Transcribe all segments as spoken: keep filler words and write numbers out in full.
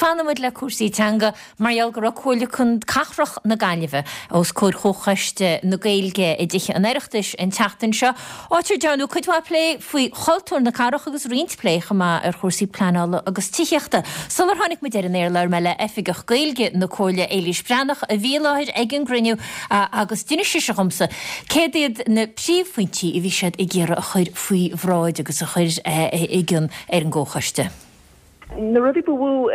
fanamid le cuasaí teanga marall go chola chun cachrach na gaiileh os cóir chochaiste na gailge i ddíche an éireachtais an teachtain seo. Áitir deanú chuidhá lé faoi choultúir na carach agus riintpléicha má ar chósaí planála agus tíochta. Sular tháinig mu deir an éir leir meile efigach gailge na cóla Eilís Breanach a bhí láthir ag an grinniú agus duine siise chumsa. Céad na príomhphointí i bhí siad i ggéire a chuir faoi bhráid agus a chuir igion ar an ggóchaiste. Na rudí bhú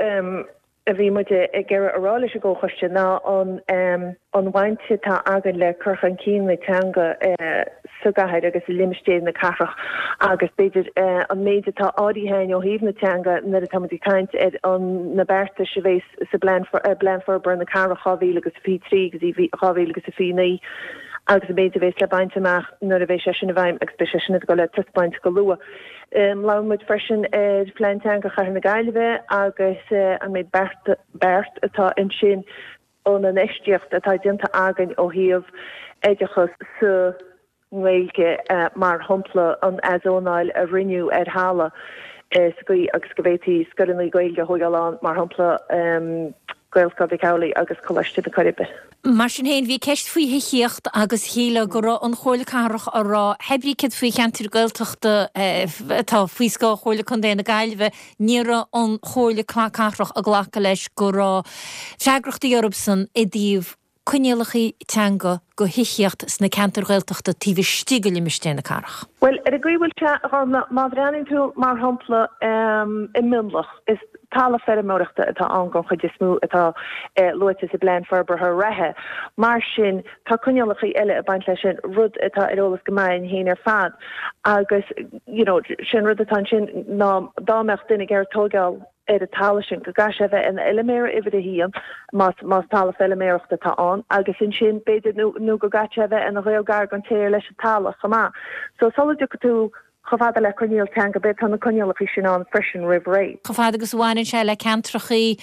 a bhí muide ag ggéire ará leis a ggóchaiste ná an an bhainte tá agan le curchan cín le teanga sugaheid agus limstéad na carach agus beidir an méide tá ádihéin ó híomh na teanga na tamadí kaint an na berta se bhééis sa blein for bre na carach chavíle agus fi trí agus chavíle agus a fi naí agus méide bhééis le baintach nuair a bhééis se sin a bhaim agus be sin go le tuspáint go lua. Um, Lámuid freisin ar fleintanga char na gaiileh agus uh, an méid bert, bert atá in sin ón an eisteocht atá dinta agan ó híomh éidechas sa nghailge uh, mar humpla an azónáil a riniú ar hála uh, scuí agus go bhéití scudannaí gailge thuigeáán mar humpla um, gailsca bhí cowlaí agus choiste na Caribe. Mar sin héin bhí ceist faoi hiíocht agus chéile go rá an chóla carach a rá hebrí cid faoi cheantir gailteachta tá faoi sá chóla chun déna gaiileh níra an chóla carach a ghlacha leis go rá freagrachta Europsan i dtíobh cuinealachaí teanga go hiíocht sna ceantar gailteachta tíbh stigil imiste na carach. Well, er a gríhfuil te má bhreaning tú mar hampla um, i millach is tala fer móireachta atá angan chuid is smú atá uh, luite sa blein ferber haar rethe. Mar sin tá cuinealachaí eile a baint lei sin rud atá irólas gomain hén ar fad agus you know, sin rud atá sin ná dámecht duine gur tógáil er a tala sin go gas bheith in eleméir idir a híam más más tala eleméireachta tá an agus in sin beidir nó go gat bheith in a réalgar an téir leis a tala chamá. So solid go tú chofada le corníal teanga bit an na corníal sin an freisin rihré. Chofada agus bháin se le cantrachaí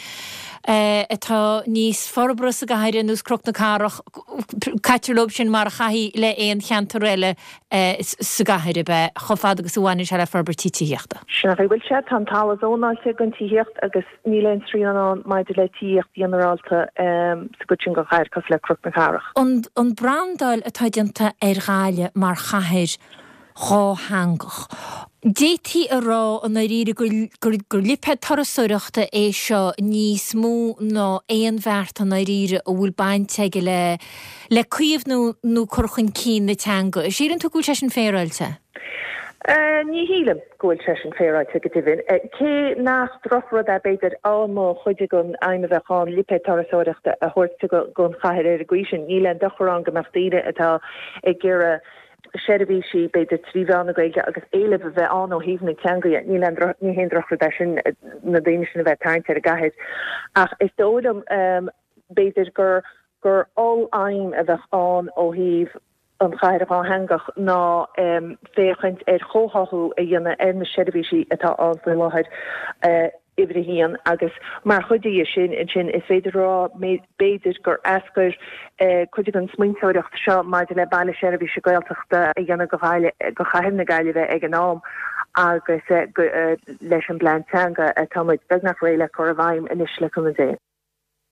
atá níos forbras a gaire nús croch na carach catirlób sin mar chaí le éon cheantarile sa gaire be chofada agus bháin se le forbar títííochta. Sin a bhfuil se tan tal ónáilte an tííocht agus níléon trí an maidir le tííocht generalta sa go sin go chair cos le croch na carach. An brandáil atá dinta ar gáile mar chair Chá hangach. Détí a rá an ríre gur liphe tarasúireachta é seo níos mú ná éon bheirt an ríre a bhfuil bainteige le le cuiomh nó chorchan cín na teanga. Is sírann tú gúil sin féráilte? Ní hílam gúil sin féráilte go dtíbhinn. Cé nach drochrad a beidir ámá chuide gon aimime bheitán liphe tarasúireachta a thuirte gon chair ar a gcuisin. Ní len dochrán go meachtaíre atá ag ggéire Sherby si beidir tríhán gaige agus éile bheith an ó híomh na teanga ní ní hén drochra sin na daine sin a bheith taint ar a gahead. Ach is dódam um, beidir gur gur all aim a bheith an ó híomh an chair á hangach ná um, féchint ar chóthú a dhéanana ar na Sherby si atá an na láthid uh, ibre hían agus mar chudí sin in sin is féidir rá beidir gur ascair chuide an smuintóireacht seo maidir le bailile Sherby se gailteachta a dhéanana go go chaim na gaiileh ag an nám agus leis an blein teanga a táid beag nach réile chu a bhaim inis le chun dé.